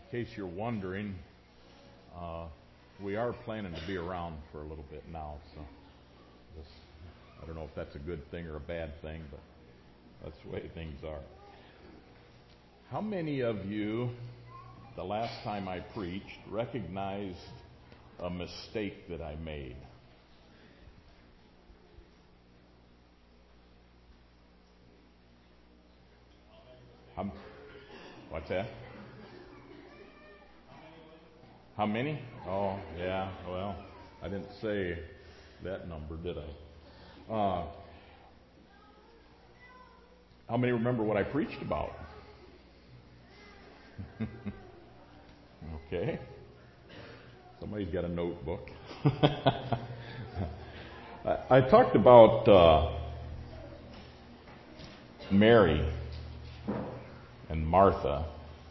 In case you're wondering, we are planning to be around for a little bit now, so I don't know if that's a good thing or a bad thing, but that's the way things are. How many of you, the last time I preached, recognized a mistake that I made? What's that? How many? Oh, yeah, well, I didn't say that number, did I? How many remember what I preached about? Okay. Somebody's got a notebook. I talked about Mary and Martha,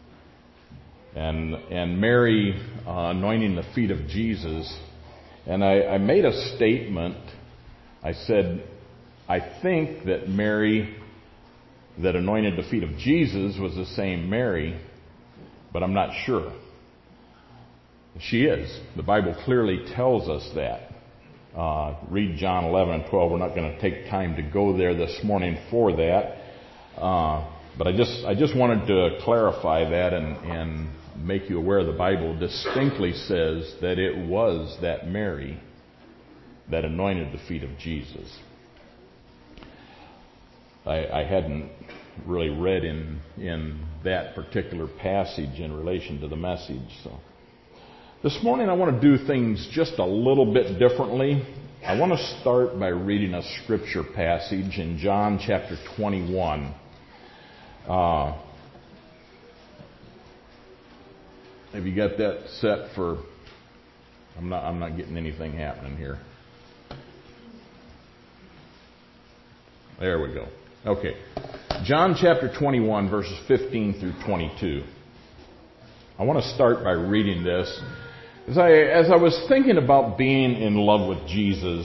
and Mary anointing the feet of Jesus. And I made a statement. I said, I think that Mary that anointed the feet of Jesus was the same Mary, but I'm not sure. She is. The Bible clearly tells us that. Read John 11 and 12. We're not going to take time to go there this morning for that. But I just wanted to clarify that and make you aware the Bible distinctly says that it was that Mary that anointed the feet of Jesus. I hadn't really read in that particular passage in relation to the message. So this morning I want to do things just a little bit differently. I want to start by reading a scripture passage in John chapter 21. Have you got that set for? I'm not getting anything happening here. There we go. Okay. John chapter 21 verses 15 through 22. I want to start by reading this. As I was thinking about being in love with Jesus,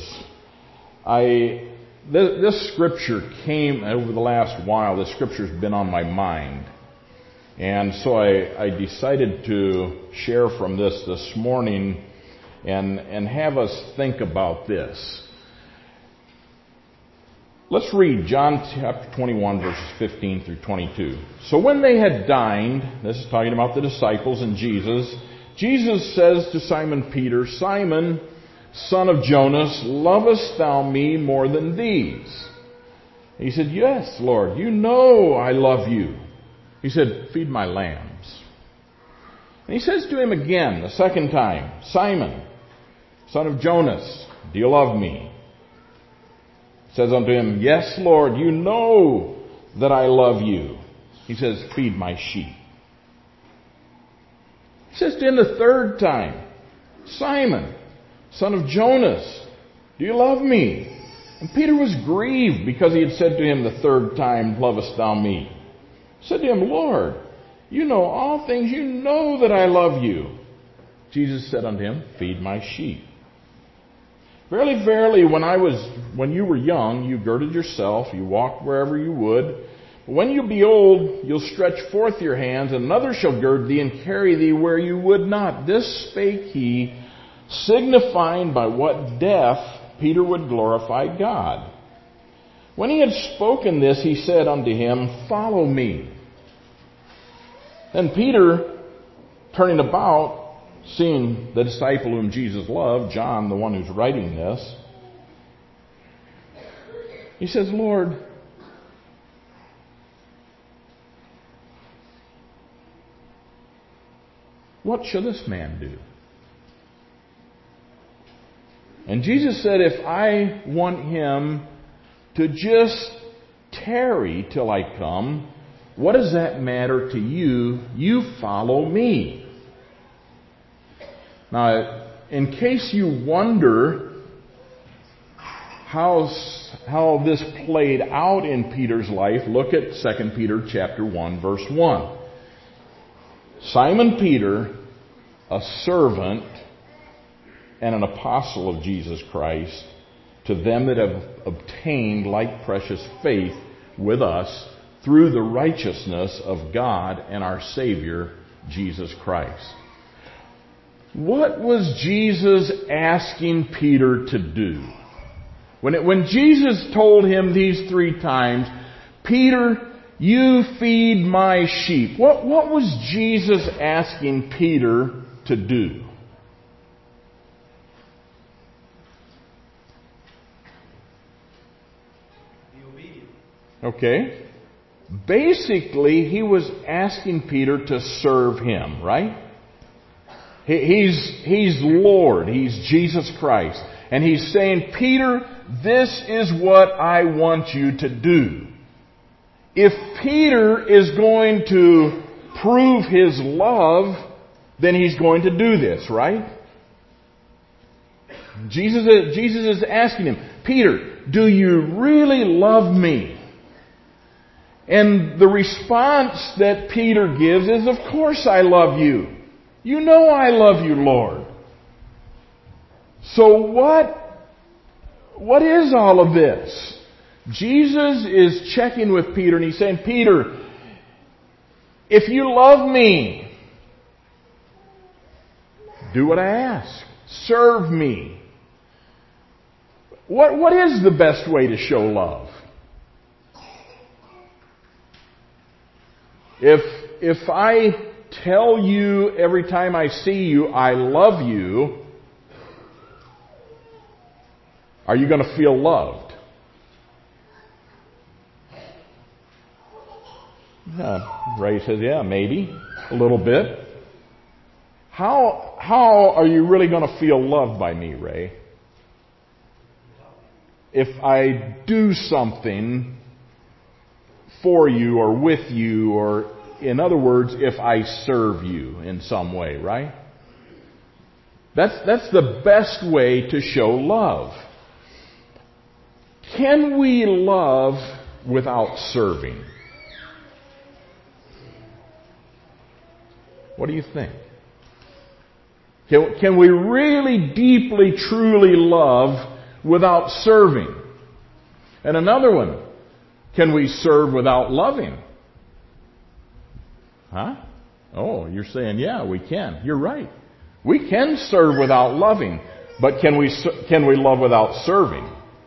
this scripture came over the last while. This scripture's been on my mind. And so I decided to share from this morning and have us think about this. Let's read John chapter 21 verses 15 through 22. So when they had dined, this is talking about the disciples and Jesus, Jesus says to Simon Peter, Simon, son of Jonas, lovest thou me more than these? He said, Yes, Lord, you know I love you. He said, Feed my lambs. And he says to him again, the second time, Simon, son of Jonas, do you love me? He says unto him, Yes, Lord, you know that I love you. He says, Feed my sheep. He says to him the third time, Simon, son of Jonas, do you love me? And Peter was grieved because he had said to him the third time, Lovest thou me? He said to him, Lord, you know all things, you know that I love you. Jesus said unto him, Feed my sheep. Verily, verily, when you were young, you girded yourself, you walked wherever you would. But when you be old, you'll stretch forth your hands, and another shall gird thee and carry thee where you would not. This spake he, signifying by what death Peter would glorify God. When he had spoken this, he said unto him, Follow me. Then Peter, turning about, seeing the disciple whom Jesus loved, John, the one who's writing this, he says, Lord, what shall this man do? And Jesus said, if I want him to just tarry till I come, what does that matter to you? You follow me. Now, in case you wonder how this played out in Peter's life, look at 2 Peter chapter 1, verse 1. Simon Peter, a servant and an apostle of Jesus Christ, to them that have obtained like precious faith with us through the righteousness of God and our Savior, Jesus Christ. What was Jesus asking Peter to do? When Jesus told him these 3 times, Peter, you feed my sheep. What was Jesus asking Peter to do? Be obedient. Okay. Basically, he was asking Peter to serve him, right? He's Lord. He's Jesus Christ. And he's saying, Peter, this is what I want you to do. If Peter is going to prove his love, then he's going to do this, right? Jesus is asking him, Peter, do you really love me? And the response that Peter gives is, of course I love you. You know I love you, Lord. So what is all of this? Jesus is checking with Peter and he's saying, Peter, if you love me, do what I ask. Serve me. What is the best way to show love? If I tell you every time I see you, I love you, are you going to feel loved? Ray says, yeah, maybe. A little bit. How are you really going to feel loved by me, Ray? If I do something for you or with you, or in other words, if I serve you in some way, right? That's the best way to show love. Can we love without serving? What do you think? Can we really, deeply, truly love without serving? And another one, can we serve without loving? Huh? Oh, you're saying, yeah, we can. You're right. We can serve without loving, but can we love without serving?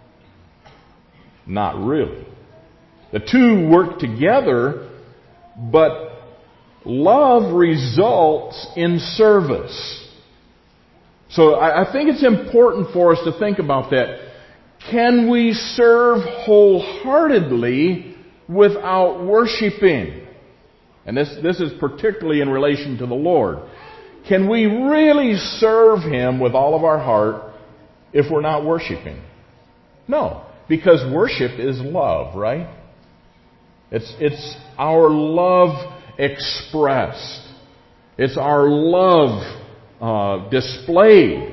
Not really. The two work together, but love results in service. So I think it's important for us to think about that. Can we serve wholeheartedly without worshiping? And this is particularly in relation to the Lord. Can we really serve Him with all of our heart if we're not worshiping? No, because worship is love, right? It's our love expressed. It's our love displayed.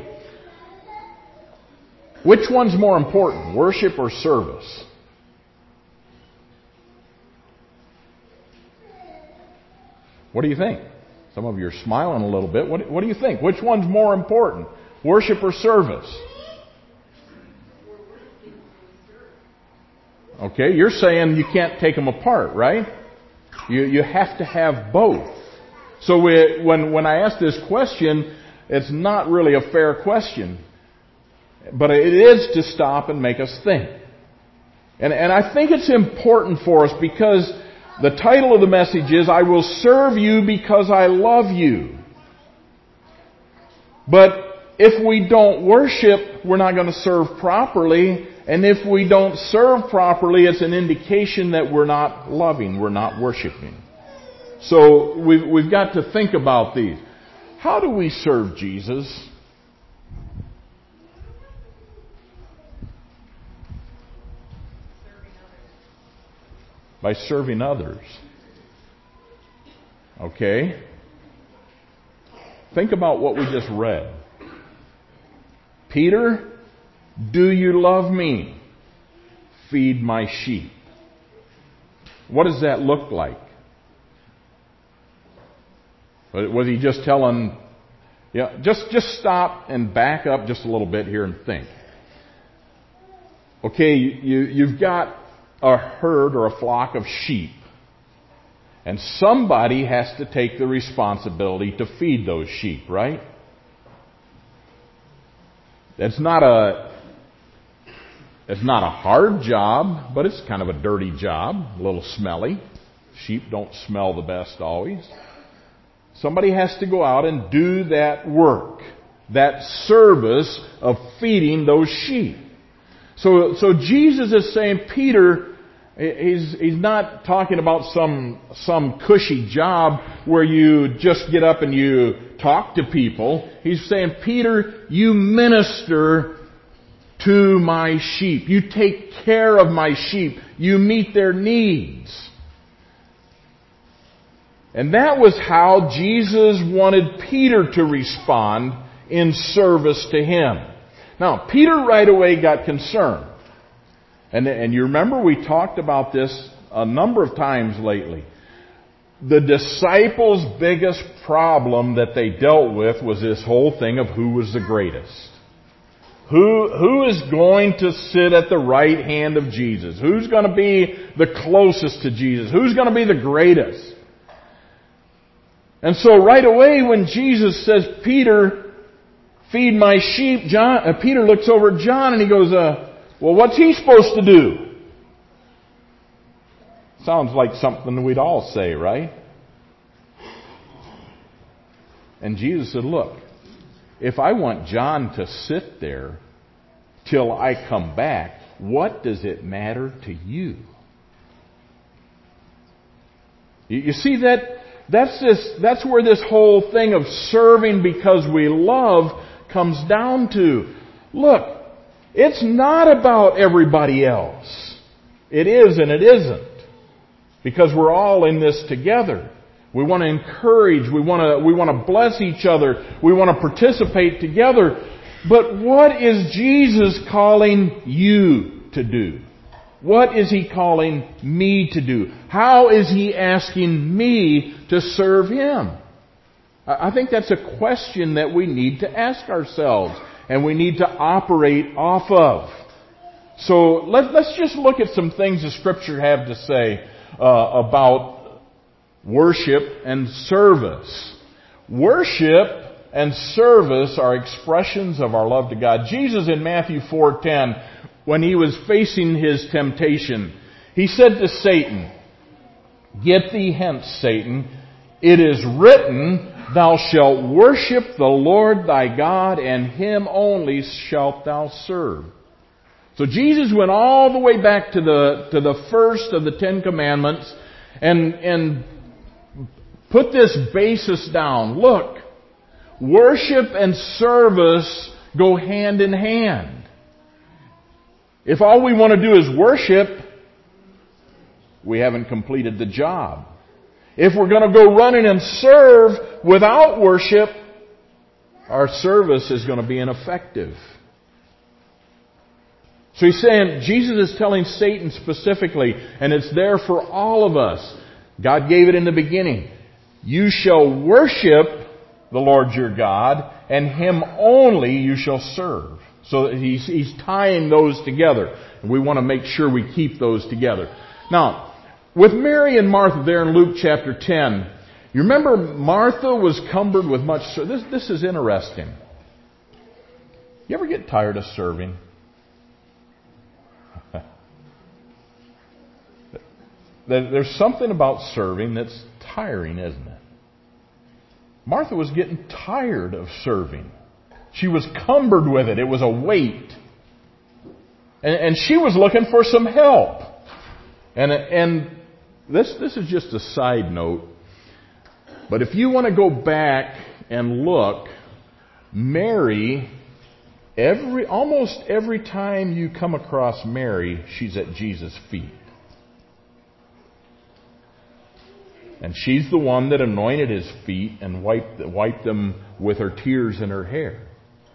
Which one's more important, worship or service? What do you think? Some of you are smiling a little bit. What do you think? Which one's more important, worship or service? Okay, you're saying you can't take them apart, right? You have to have both. So when I ask this question, it's not really a fair question. But it is to stop and make us think. And I think it's important for us because the title of the message is, I will serve you because I love you. But if we don't worship, we're not going to serve properly. And if we don't serve properly, it's an indication that we're not loving, we're not worshiping. So we've got to think about these. How do we serve Jesus? By serving others. Okay? Think about what we just read. Peter, do you love me? Feed my sheep. What does that look like? Was he just telling, just stop and back up just a little bit here and think. Okay, you've got a herd or a flock of sheep. And somebody has to take the responsibility to feed those sheep, right? It's not a hard job, but it's kind of a dirty job, a little smelly. Sheep don't smell the best always. Somebody has to go out and do that work, that service of feeding those sheep. So Jesus is saying, Peter, he's not talking about some cushy job where you just get up and you talk to people. He's saying, Peter, you minister to my sheep. You take care of my sheep. You meet their needs. And that was how Jesus wanted Peter to respond in service to Him. Now, Peter right away got concerned. And you remember we talked about this a number of times lately. The disciples' biggest problem that they dealt with was this whole thing of who was the greatest. Who is going to sit at the right hand of Jesus? Who's going to be the closest to Jesus? Who's going to be the greatest? And so right away when Jesus says, Peter, feed my sheep, Peter looks over at John and he goes, well, what's he supposed to do? Sounds like something we'd all say, right? And Jesus said, look, if I want John to sit there till I come back, what does it matter to you? You see that's where this whole thing of serving because we love comes down to. Look, it's not about everybody else. It is and it isn't. Because we're all in this together. We want to encourage, we want to bless each other, we want to participate together. But what is Jesus calling you to do? What is He calling me to do? How is He asking me to serve Him? I think that's a question that we need to ask ourselves and we need to operate off of. So let's just look at some things the Scripture have to say about worship and service. Worship and service are expressions of our love to God. Jesus in Matthew 4:10, when He was facing His temptation, He said to Satan, "Get thee hence, Satan. It is written, Thou shalt worship the Lord thy God, and Him only shalt thou serve." So Jesus went all the way back to the first of the Ten Commandments and put this basis down. Look, worship and service go hand in hand. If all we want to do is worship, we haven't completed the job. If we're going to go running and serve without worship, our service is going to be ineffective. So He's saying, Jesus is telling Satan specifically, and it's there for all of us. God gave it in the beginning. You shall worship the Lord your God, and Him only you shall serve. So He's tying those together. And we want to make sure we keep those together. Now, with Mary and Martha there in Luke chapter 10, you remember Martha was cumbered with much service. This is interesting. You ever get tired of serving? There's something about serving that's tiring, isn't it? Martha was getting tired of serving. She was cumbered with it. It was a weight. And she was looking for some help. And this is just a side note. But if you want to go back and look, Mary, almost every time you come across Mary, she's at Jesus' feet. And she's the one that anointed His feet and wiped them with her tears and her hair.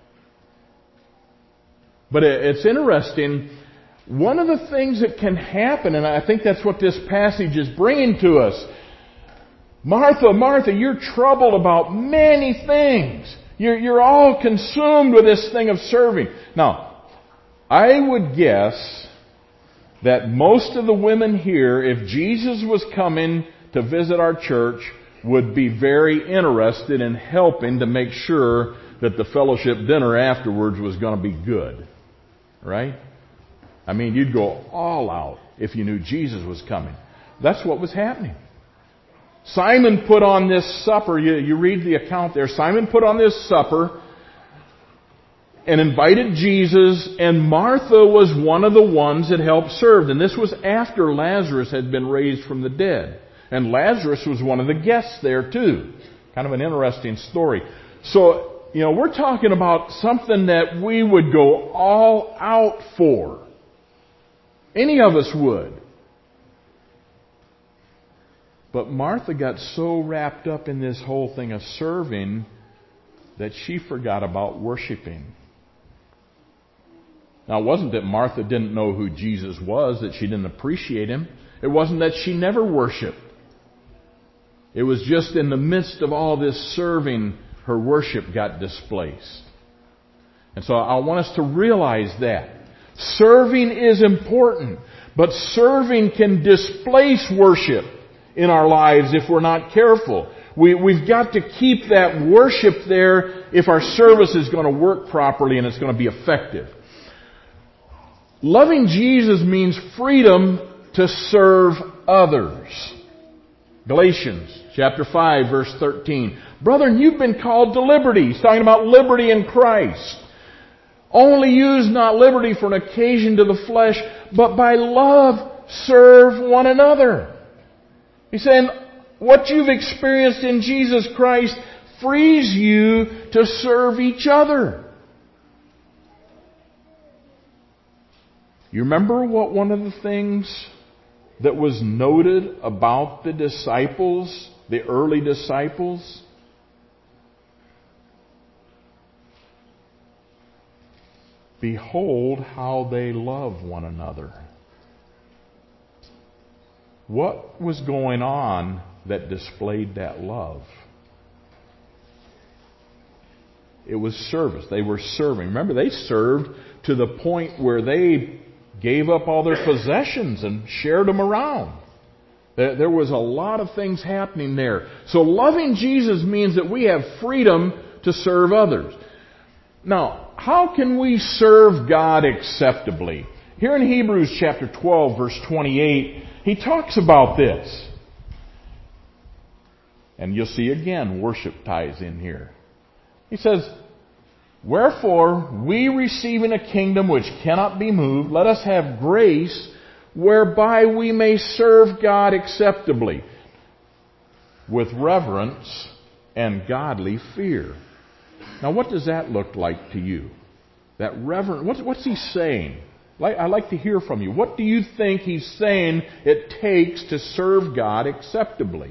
But it's interesting. One of the things that can happen, and I think that's what this passage is bringing to us. Martha, Martha, you're troubled about many things. You're all consumed with this thing of serving. Now, I would guess that most of the women here, if Jesus was coming to visit our church would be very interested in helping to make sure that the fellowship dinner afterwards was going to be good. Right? I mean, you'd go all out if you knew Jesus was coming. That's what was happening. Simon put on this supper. You read the account there. Simon put on this supper and invited Jesus, and Martha was one of the ones that helped serve. And this was after Lazarus had been raised from the dead. And Lazarus was one of the guests there too. Kind of an interesting story. So, we're talking about something that we would go all out for. Any of us would. But Martha got so wrapped up in this whole thing of serving that she forgot about worshiping. Now, it wasn't that Martha didn't know who Jesus was, that she didn't appreciate Him. It wasn't that she never worshiped. It was just in the midst of all this serving, her worship got displaced. And so I want us to realize that. Serving is important, but serving can displace worship in our lives if we're not careful. We've got to keep that worship there if our service is going to work properly and it's going to be effective. Loving Jesus means freedom to serve others. Galatians chapter 5, verse 13. Brethren, you've been called to liberty. He's talking about liberty in Christ. Only use not liberty for an occasion to the flesh, but by love serve one another. He's saying what you've experienced in Jesus Christ frees you to serve each other. You remember what one of the things that was noted about the disciples, the early disciples? Behold how they love one another. What was going on that displayed that love? It was service. They were serving. Remember, they served to the point where they gave up all their possessions and shared them around. There was a lot of things happening there. So loving Jesus means that we have freedom to serve others. Now, how can we serve God acceptably? Here in Hebrews chapter 12, verse 28, he talks about this. And you'll see again, worship ties in here. He says, wherefore, we receiving a kingdom which cannot be moved, let us have grace whereby we may serve God acceptably with reverence and godly fear. Now, what does that look like to you? That reverence, what's he saying? I'd like to hear from you. What do you think he's saying it takes to serve God acceptably?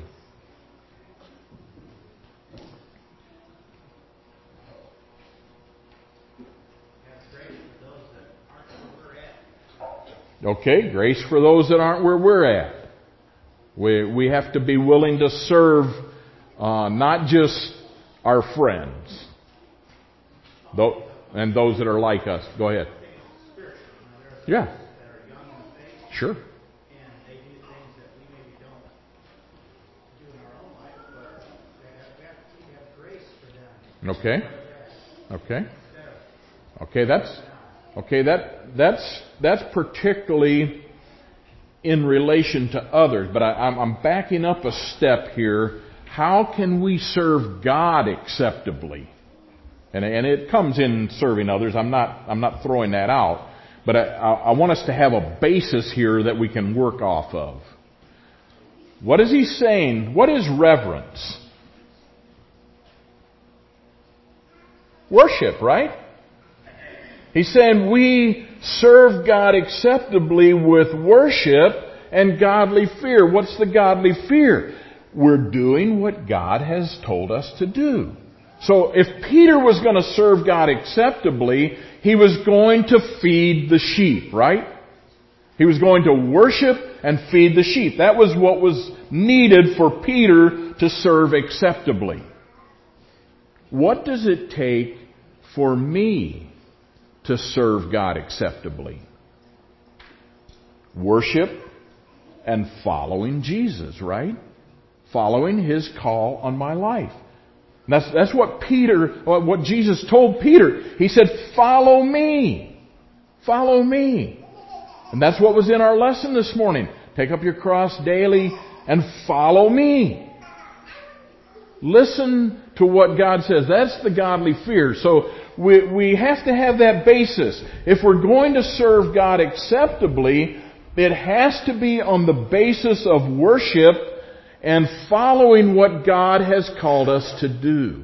Okay, grace for those that aren't where we're at. We have to be willing to serve not just our friends, and those that are like us. Go ahead. Yeah. Sure. And they do things that we maybe don't do in our own life, but we have grace for them. That's particularly in relation to others. But I'm backing up a step here. How can we serve God acceptably? And it comes in serving others. I'm not throwing that out. But I want us to have a basis here that we can work off of. What is he saying? What is reverence? Worship, right? He's saying we serve God acceptably with worship and godly fear. What's the godly fear? We're doing what God has told us to do. So if Peter was going to serve God acceptably, he was going to feed the sheep, right? He was going to worship and feed the sheep. That was what was needed for Peter to serve acceptably. What does it take for me to serve God acceptably? Worship and following Jesus, right? following His call on my life. That's what Jesus told Peter. He said, follow me. Follow me. And that's what was in our lesson this morning. Take up your cross daily and follow me. Listen to what God says. That's the godly fear. So we have to have that basis. If we're going to serve God acceptably, it has to be on the basis of worship and following what God has called us to do.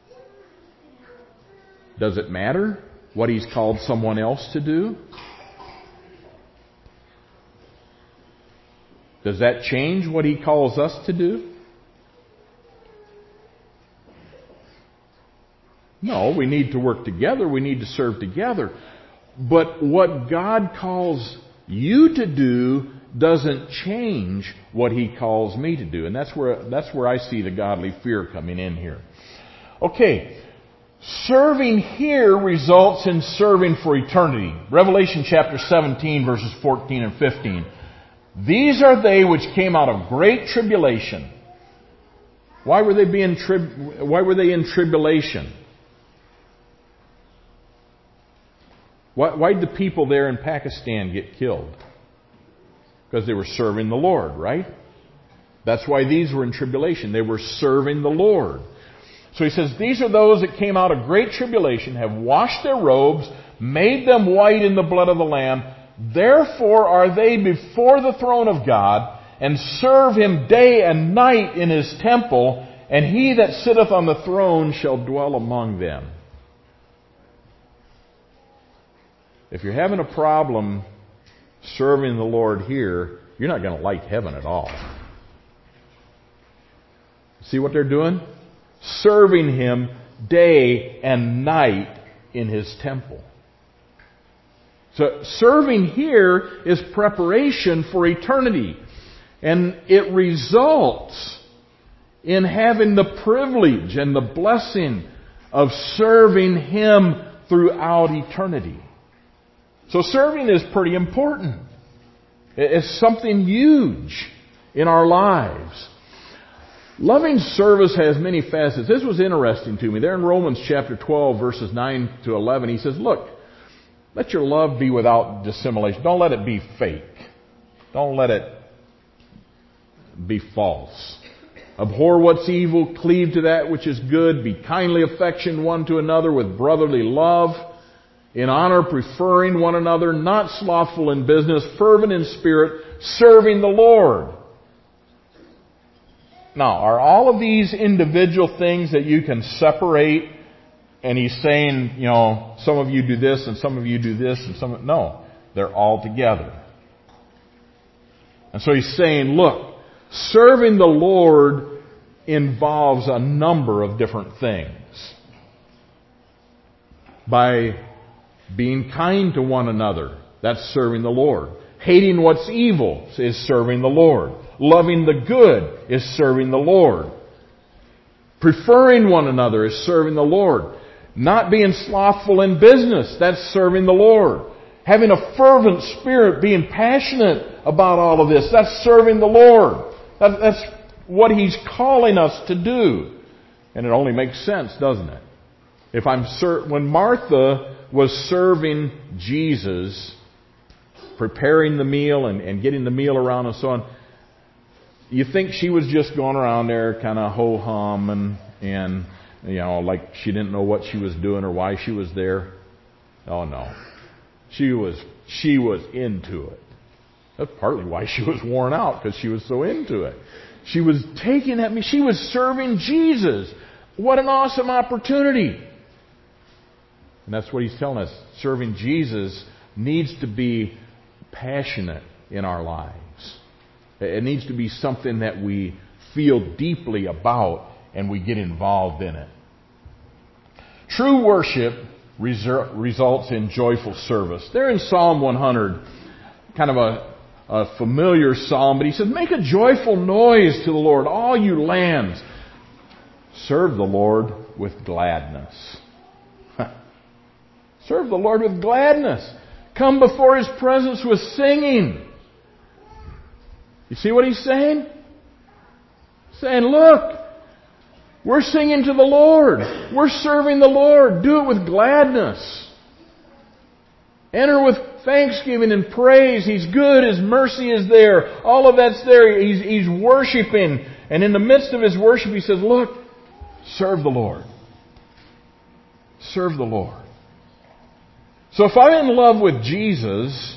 Does it matter what He's called someone else to do? Does that change what He calls us to do? No, we need to work together. We need to serve together. But what God calls you to do doesn't change what He calls me to do. And that's where I see the godly fear coming in here. Okay. Serving here results in serving for eternity. Revelation chapter 17 verses 14 and 15. These are they which came out of great tribulation. Why were they in tribulation? Why did the people there in Pakistan get killed? Because they were serving the Lord, right? That's why these were in tribulation. They were serving the Lord. So he says, these are those that came out of great tribulation, have washed their robes, made them white in the blood of the Lamb. Therefore are they before the throne of God, and serve Him day and night in His temple, and He that sitteth on the throne shall dwell among them. If you're having a problem serving the Lord here, you're not going to like heaven at all. See what they're doing? Serving Him day and night in His temple. So serving here is preparation for eternity. And it results in having the privilege and the blessing of serving Him throughout eternity. So serving is pretty important. It's something huge in our lives. Loving service has many facets. This was interesting to me. There in Romans chapter 12, verses 9 to 11, he says, look, let your love be without dissimulation. Don't let it be fake. Don't let it be false. Abhor what's evil, cleave to that which is good, be kindly affectioned one to another with brotherly love, in honor preferring one another, not slothful in business, fervent in spirit, serving the Lord. Now, are all of these individual things that you can separate? And he's saying, some of you do this and some of you do this and no, they're all together. And so he's saying, look, serving the Lord involves a number of different things. By being kind to one another, that's serving the Lord. Hating what's evil is serving the Lord. Loving the good is serving the Lord. Preferring one another is serving the Lord. Not being slothful in business, that's serving the Lord. Having a fervent spirit, being passionate about all of this, that's serving the Lord. That's what He's calling us to do. And it only makes sense, doesn't it? When Martha was serving Jesus, preparing the meal and getting the meal around and so on, you think she was just going around there kind of ho-hum and like she didn't know what she was doing or why she was there? Oh no. She was into it. That's partly why she was worn out, because she was so into it. She was taking at me. She was serving Jesus. What an awesome opportunity. And that's what he's telling us. Serving Jesus needs to be passionate in our lives. It needs to be something that we feel deeply about and we get involved in it. True worship results in joyful service. There in Psalm 100, kind of a familiar psalm, but he says, make a joyful noise to the Lord, all you lands. Serve the Lord with gladness. Serve the Lord with gladness. Come before His presence with singing. You see what he's saying? saying, look, we're singing to the Lord. We're serving the Lord. Do it with gladness. Enter with thanksgiving and praise. He's good. His mercy is there. All of that's there. He's worshiping. And in the midst of his worship, he says, look, serve the Lord. Serve the Lord. So if I'm in love with Jesus,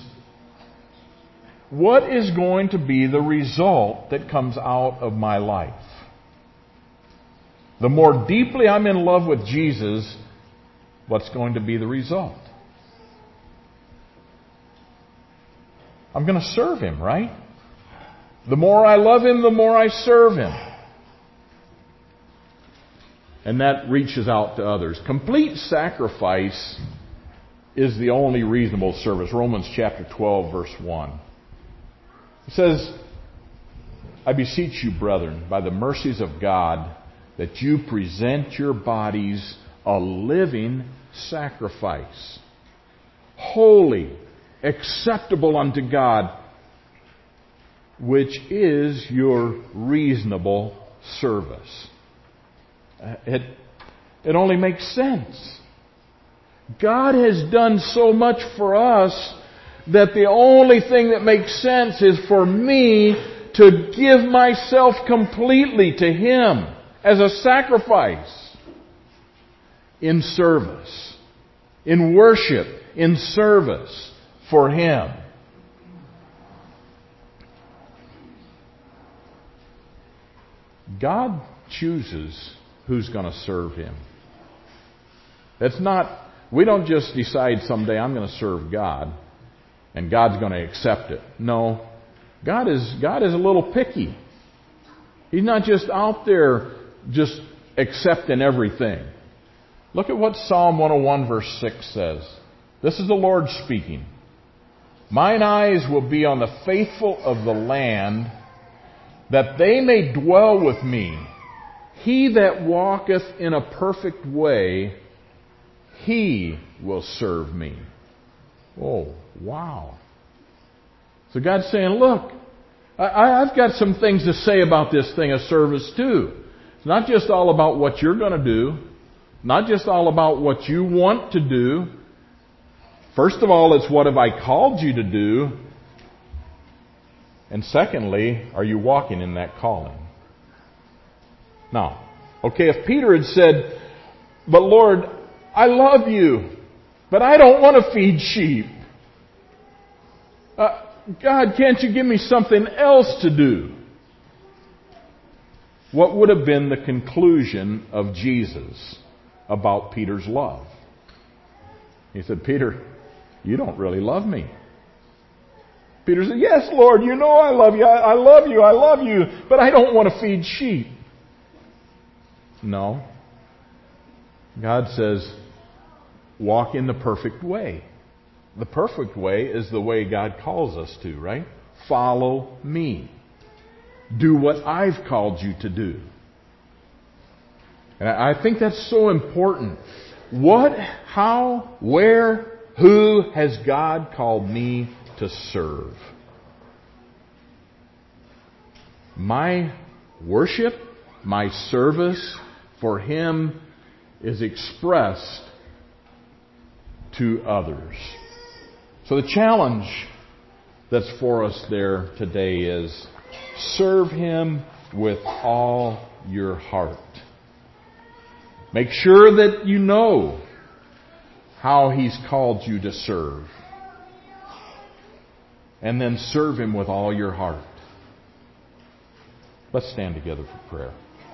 what is going to be the result that comes out of my life? The more deeply I'm in love with Jesus, what's going to be the result? I'm going to serve Him, right? The more I love Him, the more I serve Him. And that reaches out to others. Complete sacrifice is the only reasonable service. Romans chapter 12, verse 1. It says, I beseech you, brethren, by the mercies of God, that you present your bodies a living sacrifice, holy, acceptable unto God, which is your reasonable service. It only makes sense. God has done so much for us that the only thing that makes sense is for me to give myself completely to Him as a sacrifice in service, in worship, in service for Him. God chooses who's going to serve Him. It's not, we don't just decide someday I'm going to serve God and God's going to accept it. No. God is a little picky. He's not just out there just accepting everything. Look at what Psalm 101 verse 6 says. This is the Lord speaking. Mine eyes will be on the faithful of the land, that they may dwell with me. He that walketh in a perfect way, he will serve me. Oh, wow. So God's saying, look, I've got some things to say about this thing of service too. It's not just all about what you're going to do. Not just all about what you want to do. First of all, it's what have I called you to do? And secondly, are you walking in that calling? Now, okay, if Peter had said, but Lord, I love you, but I don't want to feed sheep. God, can't you give me something else to do? What would have been the conclusion of Jesus about Peter's love? He said, Peter, you don't really love me. Peter said, yes, Lord, you know I love you. I love you. I love you. But I don't want to feed sheep. No. God says, walk in the perfect way. The perfect way is the way God calls us to, right? Follow me. Do what I've called you to do. And I think that's so important. What, how, where, who has God called me to serve? My worship, my service for Him is expressed to others. So the challenge that's for us there today is serve Him with all your heart. Make sure that you know how He's called you to serve. And then serve Him with all your heart. Let's stand together for prayer.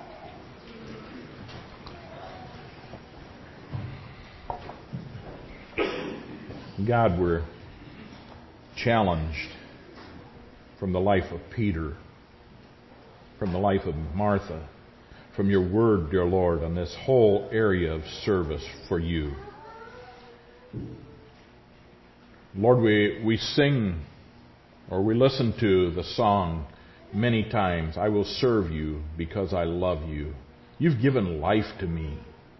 God, we're challenged from the life of Peter, from the life of Martha, from your word, dear Lord, on this whole area of service for you. Lord, we sing or we listen to the song many times, I will serve you because I love you. You've given life to me.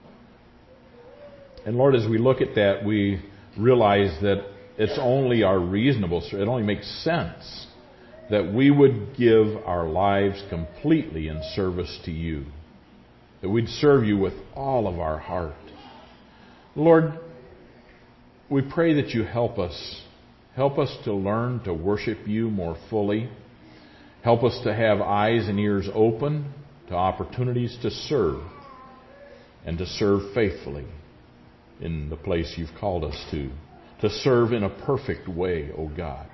And Lord, as we look at that, we realize that it's only our reasonable, it only makes sense that we would give our lives completely in service to you, that we'd serve you with all of our heart. Lord, we pray that you help us. Help us to learn to worship you more fully. Help us to have eyes and ears open to opportunities to serve and to serve faithfully in the place you've called us to serve in a perfect way, O God.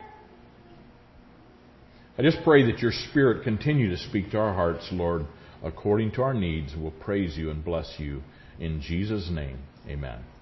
I just pray that your Spirit continue to speak to our hearts, Lord, according to our needs. We'll praise you and bless you. In Jesus' name, amen.